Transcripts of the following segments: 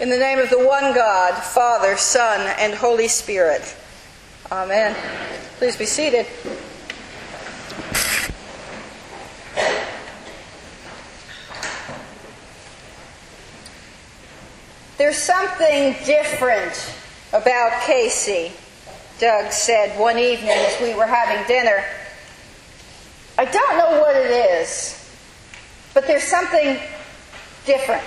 In the name of the one God, Father, Son, and Holy Spirit. Amen. Please be seated. There's something different about Casey, Doug said one evening as we were having dinner. I don't know what it is, but there's something different.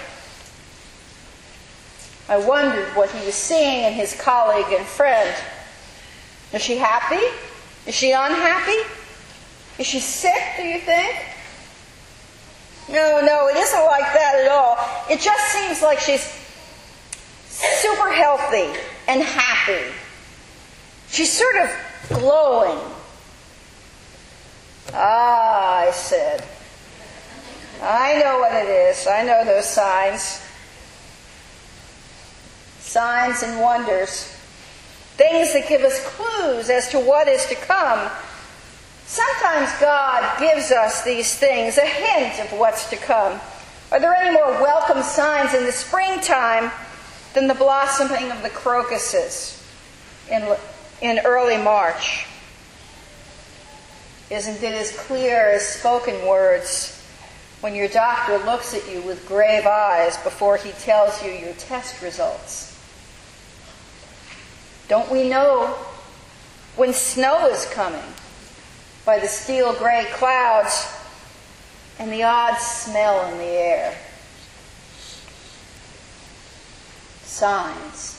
I wondered what he was seeing in his colleague and friend. Is she happy? Is she unhappy? Is she sick, do you think? No, it isn't like that at all. It just seems like she's super healthy and happy. She's sort of glowing. Ah, I said. I know what it is. I know those signs. Signs and wonders. Things that give us clues as to what is to come. Sometimes God gives us these things, a hint of what's to come. Are there any more welcome signs in the springtime than the blossoming of the crocuses in early March? Isn't it as clear as spoken words when your doctor looks at you with grave eyes before he tells you your test results? Don't we know when snow is coming by the steel gray clouds and the odd smell in the air? Signs.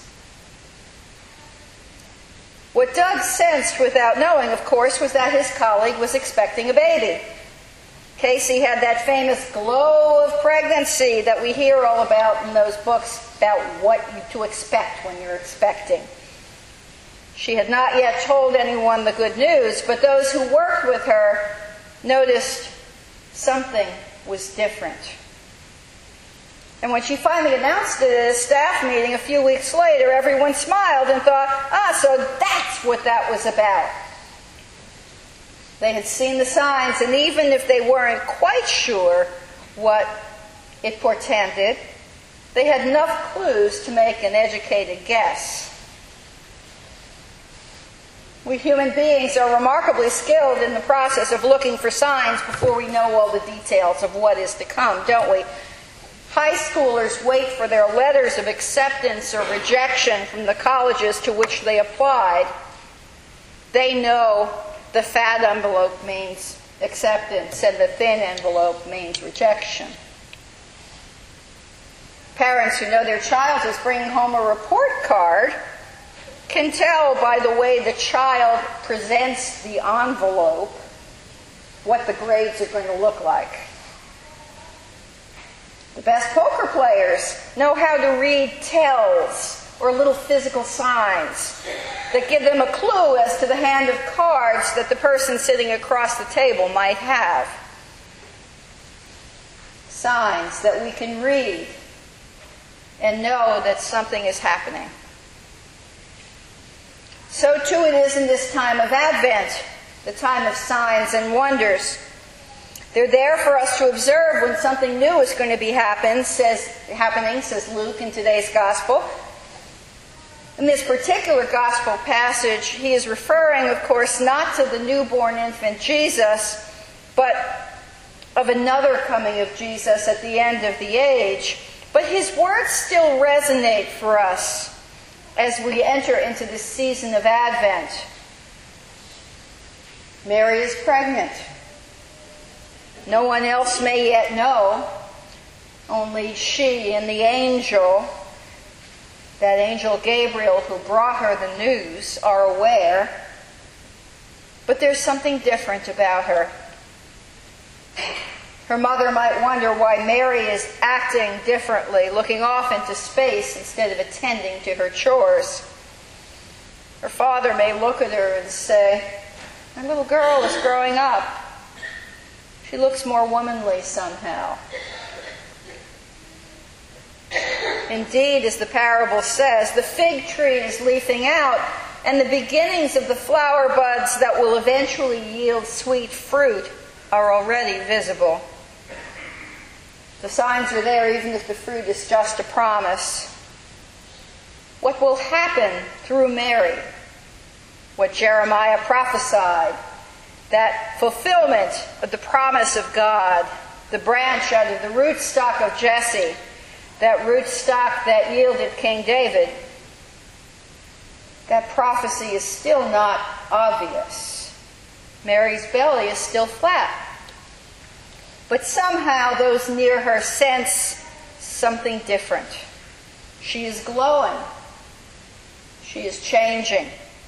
What Doug sensed without knowing, of course, was that his colleague was expecting a baby. Casey had that famous glow of pregnancy that we hear all about in those books about what to expect when you're expecting. She had not yet told anyone the good news, but those who worked with her noticed something was different. And when she finally announced it at a staff meeting a few weeks later, everyone smiled and thought, so that's what that was about. They had seen the signs, and even if they weren't quite sure what it portended, they had enough clues to make an educated guess. We human beings are remarkably skilled in the process of looking for signs before we know all the details of what is to come, don't we? High schoolers wait for their letters of acceptance or rejection from the colleges to which they applied. They know the fat envelope means acceptance and the thin envelope means rejection. Parents who know their child is bringing home a report card can tell by the way the child presents the envelope what the grades are going to look like. The best poker players know how to read tells or little physical signs that give them a clue as to the hand of cards that the person sitting across the table might have. Signs that we can read and know that something is happening. So too it is in this time of Advent, the time of signs and wonders. They're there for us to observe when something new is going to be happening, says Luke in today's Gospel. In this particular Gospel passage, he is referring, of course, not to the newborn infant Jesus, but of another coming of Jesus at the end of the age. But his words still resonate for us as we enter into this season of Advent. Mary is pregnant. No one else may yet know. Only she and the angel, that angel Gabriel who brought her the news, are aware. But there's something different about her. Her mother might wonder why Mary is acting differently, looking off into space instead of attending to her chores. Her father may look at her and say, "Our little girl is growing up. She looks more womanly somehow." Indeed, as the parable says, the fig tree is leafing out, and the beginnings of the flower buds that will eventually yield sweet fruit are already visible. The signs are there even if the fruit is just a promise. what will happen through Mary, what Jeremiah prophesied, that fulfillment of the promise of God, the branch out of the rootstock of Jesse, that rootstock that yielded King David, that prophecy is still not obvious. Mary's belly is still flat. But somehow those near her sense something different. She is glowing. She is changing.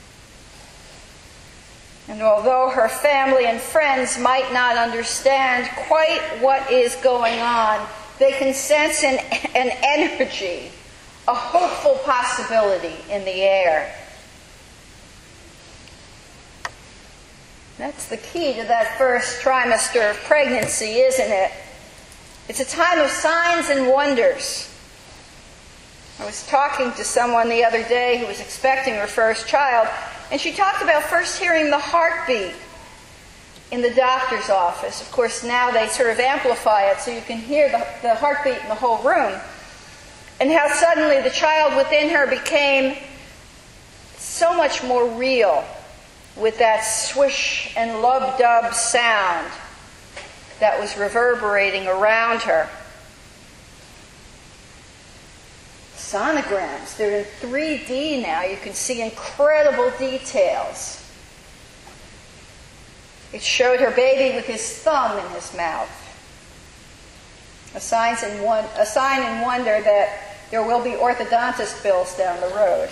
And although her family and friends might not understand quite what is going on, they can sense an energy, a hopeful possibility in the air. That's the key to that first trimester of pregnancy, isn't it? It's a time of signs and wonders. I was talking to someone the other day who was expecting her first child, and she talked about first hearing the heartbeat in the doctor's office. Of course, now they sort of amplify it so you can hear the heartbeat in the whole room. And how suddenly the child within her became so much more real, with that swish and lub-dub sound that was reverberating around her. Sonograms, they're in 3D now. You can see incredible details. It showed her baby with his thumb in his mouth. A sign and wonder that there will be orthodontist bills down the road.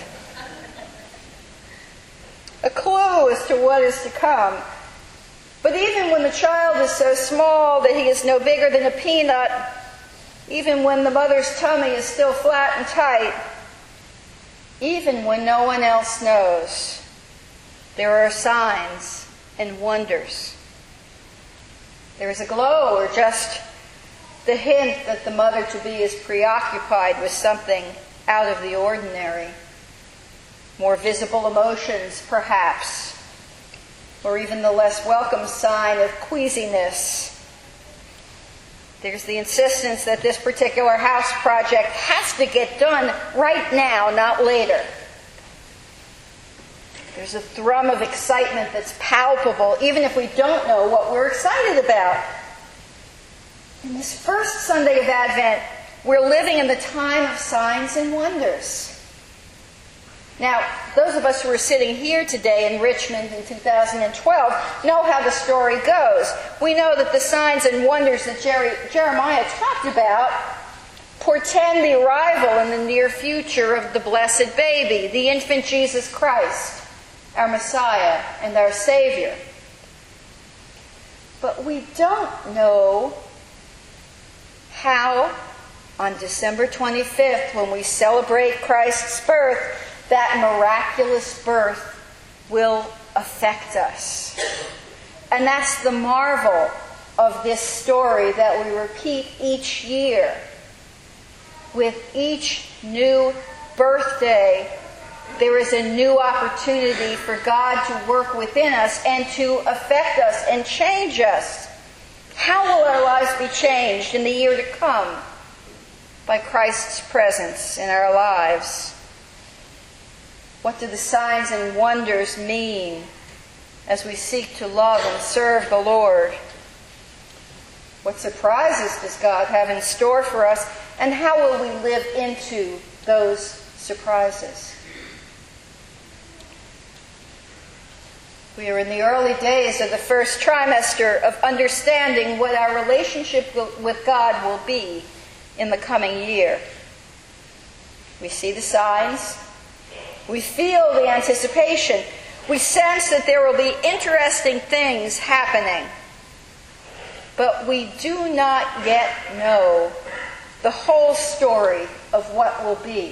A clue as to what is to come. But even when the child is so small that he is no bigger than a peanut, even when the mother's tummy is still flat and tight, even when no one else knows, there are signs and wonders. There is a glow, or just the hint that the mother-to-be is preoccupied with something out of the ordinary. More visible emotions, perhaps, or even the less welcome sign of queasiness. There's the insistence that this particular house project has to get done right now, not later. There's a thrum of excitement that's palpable, even if we don't know what we're excited about. In this first Sunday of Advent, we're living in the time of signs and wonders. Now, those of us who are sitting here today in Richmond in 2012 know how the story goes. We know that the signs and wonders that Jeremiah talked about portend the arrival in the near future of the blessed baby, the infant Jesus Christ, our Messiah and our Savior. But we don't know how, on December 25th, when we celebrate Christ's birth, that miraculous birth will affect us. And that's the marvel of this story that we repeat each year. With each new birthday, there is a new opportunity for God to work within us and to affect us and change us. How will our lives be changed in the year to come? By Christ's presence in our lives. What do the signs and wonders mean as we seek to love and serve the Lord? What surprises does God have in store for us, and how will we live into those surprises? We are in the early days of the first trimester of understanding what our relationship with God will be in the coming year. We see the signs. We feel the anticipation. We sense that there will be interesting things happening. But we do not yet know the whole story of what will be.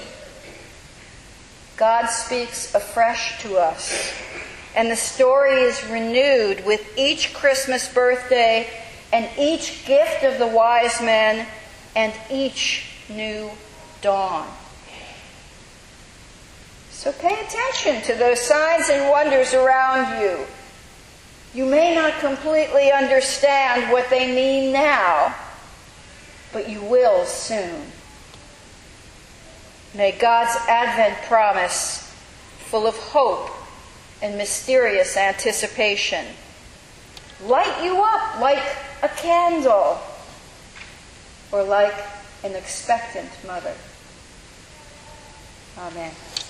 God speaks afresh to us, and the story is renewed with each Christmas birthday and each gift of the wise men and each new dawn. So pay attention to those signs and wonders around you. You may not completely understand what they mean now, but you will soon. May God's Advent promise, full of hope and mysterious anticipation, light you up like a candle or like an expectant mother. Amen.